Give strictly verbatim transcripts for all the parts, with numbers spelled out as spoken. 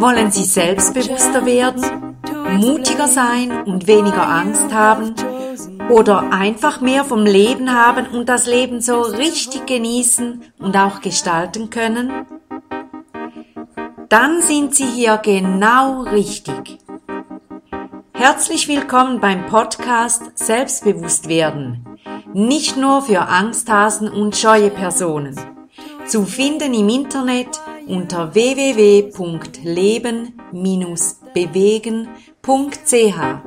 Wollen Sie selbstbewusster werden, mutiger sein und weniger Angst haben oder einfach mehr vom Leben haben und das Leben so richtig genießen und auch gestalten können? Dann sind Sie hier genau richtig. Herzlich willkommen beim Podcast Selbstbewusst werden. Nicht nur für Angsthasen und scheue Personen. Zu finden im Internet unter w w w punkt leben Bindestrich bewegen punkt c h.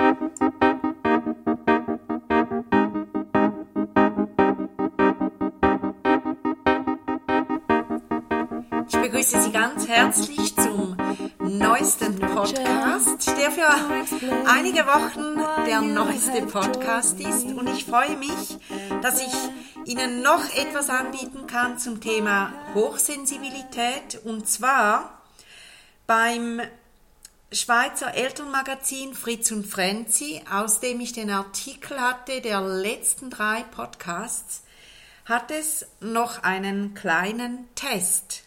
Ich begrüße Sie ganz herzlich zum neuesten Podcast, der für einige Wochen der neueste Podcast ist, und ich freue mich, dass ich Ihnen noch etwas anbieten kann zum Thema Hochsensibilität, und zwar beim Schweizer Elternmagazin Fritz und Frenzi, aus dem ich den Artikel hatte der letzten drei Podcasts, hat es noch einen kleinen Test.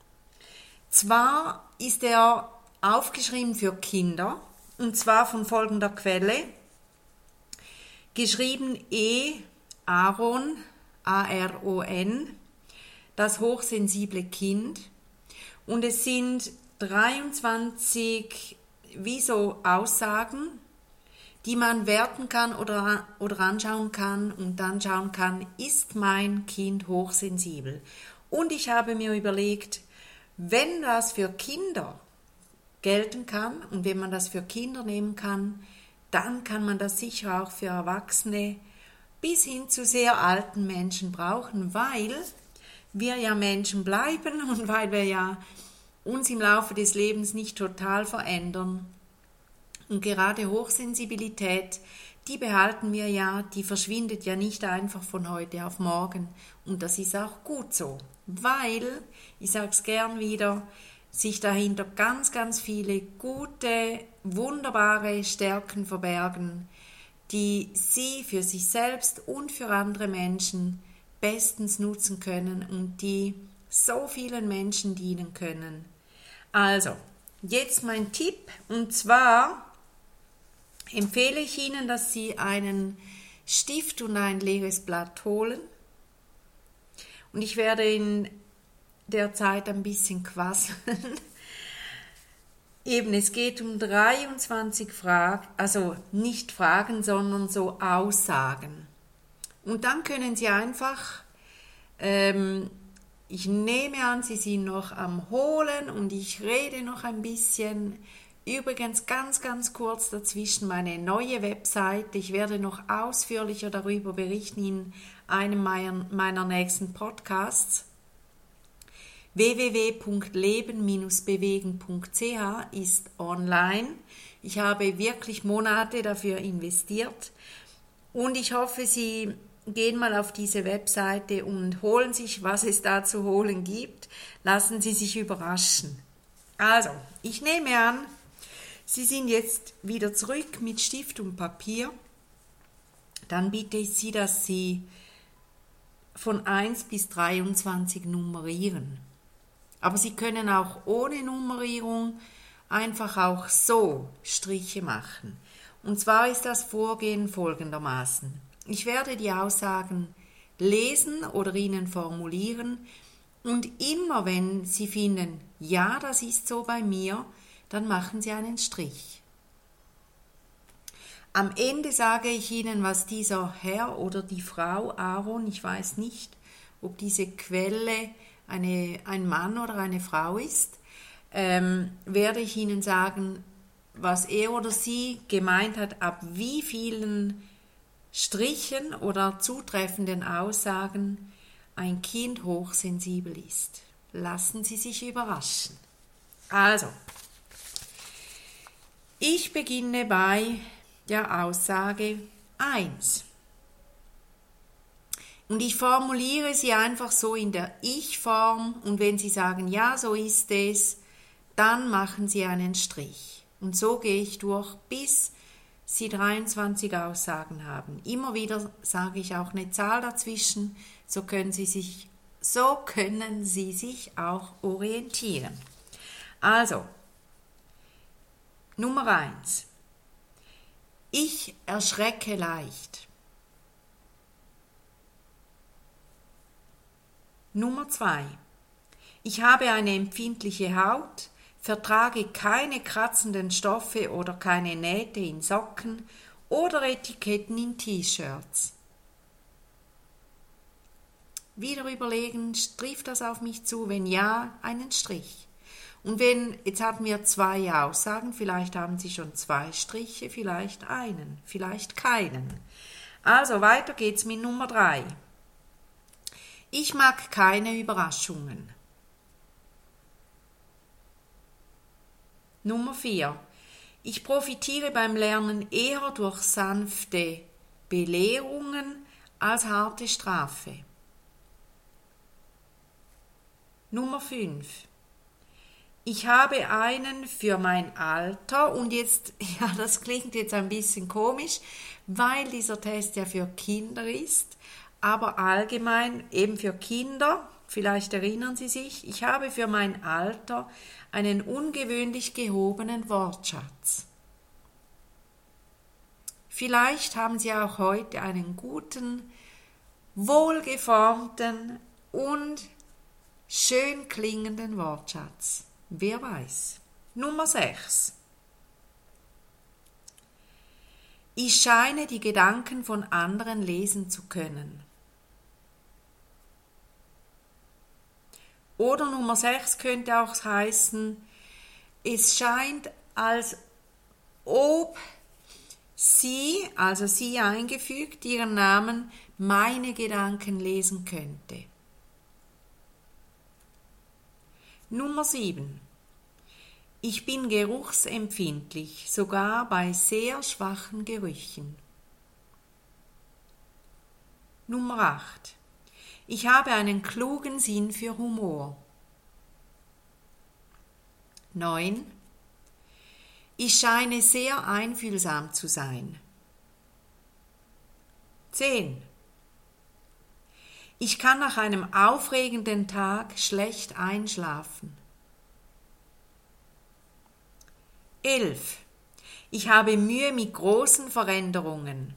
Zwar ist er aufgeschrieben für Kinder, und zwar von folgender Quelle, geschrieben E. Aron, A R O N, das hochsensible Kind, und es sind dreiundzwanzig wie so Aussagen, die man werten kann oder, oder anschauen kann und dann schauen kann, ist mein Kind hochsensibel? Und ich habe mir überlegt, wenn das für Kinder gelten kann und wenn man das für Kinder nehmen kann, dann kann man das sicher auch für Erwachsene bis hin zu sehr alten Menschen brauchen, weil wir ja Menschen bleiben und weil wir ja uns im Laufe des Lebens nicht total verändern. Und gerade Hochsensibilität, die behalten wir ja, die verschwindet ja nicht einfach von heute auf morgen. Und das ist auch gut so, weil, ich sage es gern wieder, sich dahinter ganz, ganz viele gute, wunderbare Stärken verbergen, die Sie für sich selbst und für andere Menschen bestens nutzen können und die so vielen Menschen dienen können. Also, jetzt mein Tipp, und zwar empfehle ich Ihnen, dass Sie einen Stift und ein leeres Blatt holen, und ich werde in der Zeit ein bisschen quasseln. Eben, es geht um dreiundzwanzig Fragen, also nicht Fragen, sondern so Aussagen. Und dann können Sie einfach, ähm, ich nehme an, Sie sind noch am Holen und ich rede noch ein bisschen. Übrigens ganz, ganz kurz dazwischen meine neue Webseite. Ich werde noch ausführlicher darüber berichten in einem meiner nächsten Podcasts. w w w punkt leben Bindestrich bewegen punkt c h ist online. Ich habe wirklich Monate dafür investiert und ich hoffe, Sie gehen mal auf diese Webseite und holen sich, was es da zu holen gibt. Lassen Sie sich überraschen. Also, ich nehme an, Sie sind jetzt wieder zurück mit Stift und Papier. Dann bitte ich Sie, dass Sie von eins bis dreiundzwanzig nummerieren. Aber Sie können auch ohne Nummerierung einfach auch so Striche machen. Und zwar ist das Vorgehen folgendermaßen. Ich werde die Aussagen lesen oder Ihnen formulieren, und immer wenn Sie finden, ja, das ist so bei mir, dann machen Sie einen Strich. Am Ende sage ich Ihnen, was dieser Herr oder die Frau Aron, ich weiß nicht, ob diese Quelle Eine, ein Mann oder eine Frau ist, ähm, werde ich Ihnen sagen, was er oder sie gemeint hat, ab wie vielen Strichen oder zutreffenden Aussagen ein Kind hochsensibel ist. Lassen Sie sich überraschen. Also, ich beginne bei der Aussage eins. Und ich formuliere sie einfach so in der Ich-Form, und wenn Sie sagen, ja, so ist es, dann machen Sie einen Strich. Und so gehe ich durch, bis Sie dreiundzwanzig Aussagen haben. Immer wieder sage ich auch eine Zahl dazwischen, so können Sie sich, so können Sie sich auch orientieren. Also, Nummer eins. Ich erschrecke leicht. Nummer zwei. Ich habe eine empfindliche Haut, vertrage keine kratzenden Stoffe oder keine Nähte in Socken oder Etiketten in T-Shirts. Wieder überlegen, trifft das auf mich zu? Wenn ja, einen Strich. Und wenn, jetzt hatten wir zwei Aussagen, vielleicht haben Sie schon zwei Striche, vielleicht einen, vielleicht keinen. Also weiter geht's mit Nummer drei. Ich mag keine Überraschungen. Nummer vier. Ich profitiere beim Lernen eher durch sanfte Belehrungen als harte Strafe. Nummer fünf. Ich habe einen für mein Alter und jetzt, ja, das klingt jetzt ein bisschen komisch, weil dieser Test ja für Kinder ist, aber allgemein eben für Kinder, vielleicht erinnern Sie sich, ich habe für mein Alter einen ungewöhnlich gehobenen Wortschatz. Vielleicht haben Sie auch heute einen guten, wohlgeformten und schön klingenden Wortschatz. Wer weiß. Nummer sechs. Ich scheine die Gedanken von anderen lesen zu können. Oder Nummer sechs könnte auch heißen, es scheint, als ob sie, also sie eingefügt, ihren Namen, meine Gedanken lesen könnte. Nummer sieben. Ich bin geruchsempfindlich, sogar bei sehr schwachen Gerüchen. Nummer acht. Ich habe einen klugen Sinn für Humor. neun. Ich scheine sehr einfühlsam zu sein. zehn. Ich kann nach einem aufregenden Tag schlecht einschlafen. elf. Ich habe Mühe mit großen Veränderungen.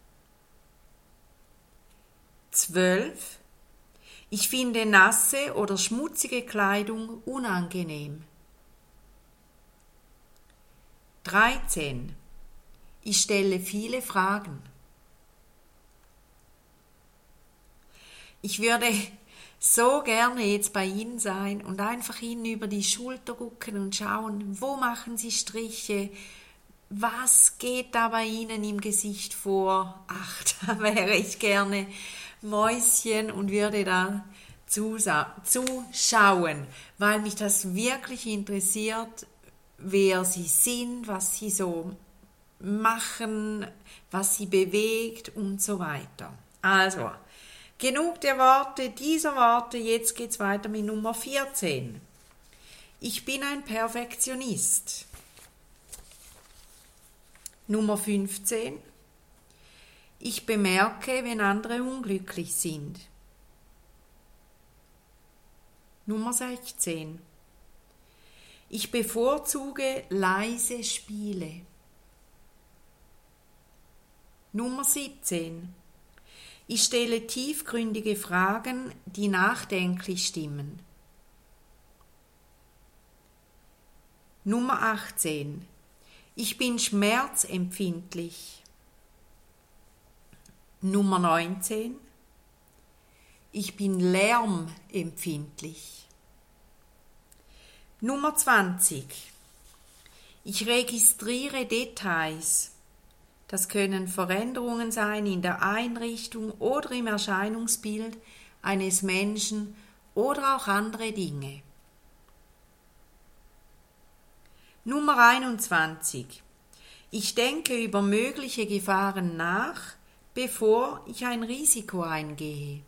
zwölf. Ich finde nasse oder schmutzige Kleidung unangenehm. dreizehn. Ich stelle viele Fragen. Ich würde so gerne jetzt bei Ihnen sein und einfach Ihnen über die Schulter gucken und schauen, wo machen Sie Striche, was geht da bei Ihnen im Gesicht vor. Ach, da wäre ich gerne Mäuschen und würde da zuschauen, weil mich das wirklich interessiert, wer Sie sind, was Sie so machen, was Sie bewegt und so weiter. Also, genug der Worte, dieser Worte, jetzt geht's weiter mit Nummer vierzehn. Ich bin ein Perfektionist. Nummer fünfzehn. Ich bemerke, wenn andere unglücklich sind. Nummer sechzehn. Ich bevorzuge leise Spiele. Nummer siebzehn. Ich stelle tiefgründige Fragen, die nachdenklich stimmen. Nummer achtzehn. Ich bin schmerzempfindlich. Nummer neunzehn. Ich bin lärmempfindlich. Nummer zwanzig. Ich registriere Details. Das können Veränderungen sein in der Einrichtung oder im Erscheinungsbild eines Menschen oder auch andere Dinge. Nummer einundzwanzig. Ich denke über mögliche Gefahren nach, bevor ich ein Risiko eingehe.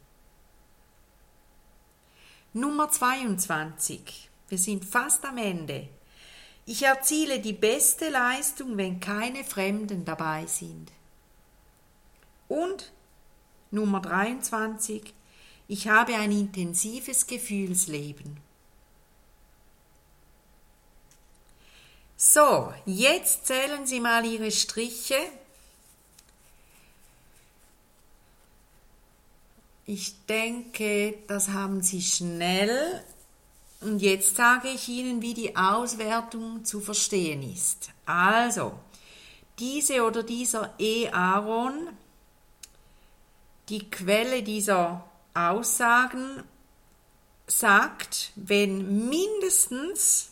Nummer zweiundzwanzig. Wir sind fast am Ende. Ich erziele die beste Leistung, wenn keine Fremden dabei sind. Und Nummer dreiundzwanzig. Ich habe ein intensives Gefühlsleben. So, jetzt zählen Sie mal Ihre Striche. Ich denke, das haben Sie schnell. Und jetzt sage ich Ihnen, wie die Auswertung zu verstehen ist. Also, diese oder dieser E-Aaron, die Quelle dieser Aussagen, sagt, wenn mindestens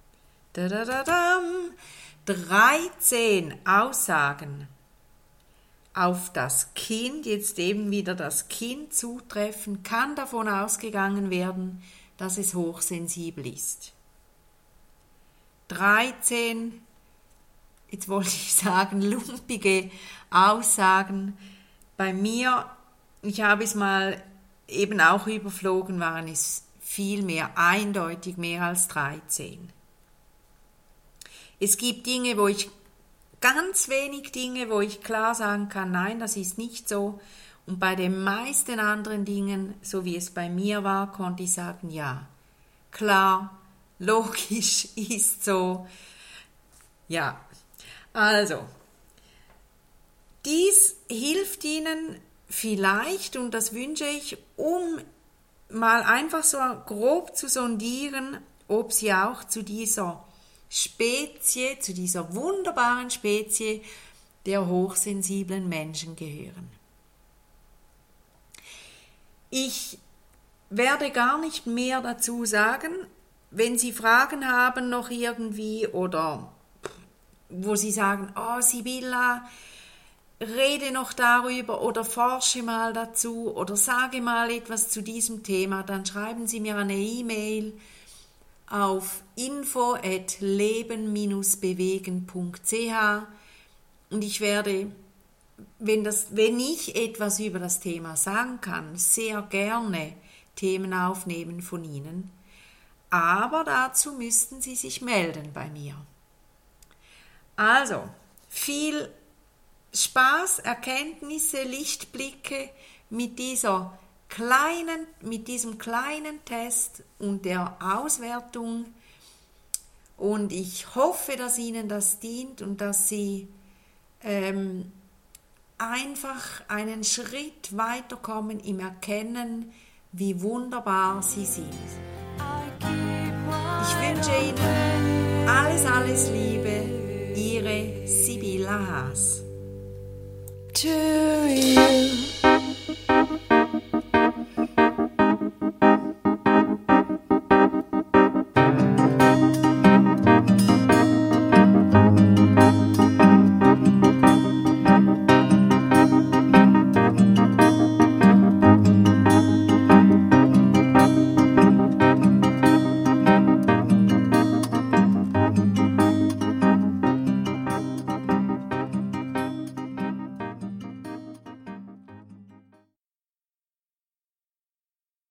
dreizehn Aussagen auf das Kind, jetzt eben wieder das Kind zutreffen, kann davon ausgegangen werden, dass es hochsensibel ist. dreizehn, jetzt wollte ich sagen, lumpige Aussagen. Bei mir, ich habe es mal eben auch überflogen, waren es viel mehr, eindeutig mehr als dreizehn. Es gibt Dinge, wo ich, ganz wenig Dinge, wo ich klar sagen kann, nein, das ist nicht so. Und bei den meisten anderen Dingen, so wie es bei mir war, konnte ich sagen, ja, klar, logisch, ist so. Ja, also, dies hilft Ihnen vielleicht, und das wünsche ich, um mal einfach so grob zu sondieren, ob Sie auch zu dieser Spezie, zu dieser wunderbaren Spezie der hochsensiblen Menschen gehören. Ich werde gar nicht mehr dazu sagen. Wenn Sie Fragen haben noch irgendwie oder wo Sie sagen, oh Sibylla, rede noch darüber oder forsche mal dazu oder sage mal etwas zu diesem Thema, dann schreiben Sie mir eine E-Mail auf info at leben dash bewegen punkt c h und ich werde, wenn, das, wenn ich etwas über das Thema sagen kann, sehr gerne Themen aufnehmen von Ihnen. Aber dazu müssten Sie sich melden bei mir. Also, viel Spaß, Erkenntnisse, Lichtblicke mit dieser kleinen, mit diesem kleinen Test und der Auswertung. Und ich hoffe, dass Ihnen das dient und dass Sie ähm, einfach einen Schritt weiterkommen im Erkennen, wie wunderbar Sie sind. Ich wünsche Ihnen alles, alles Liebe, Ihre Sibylla Haas. To you.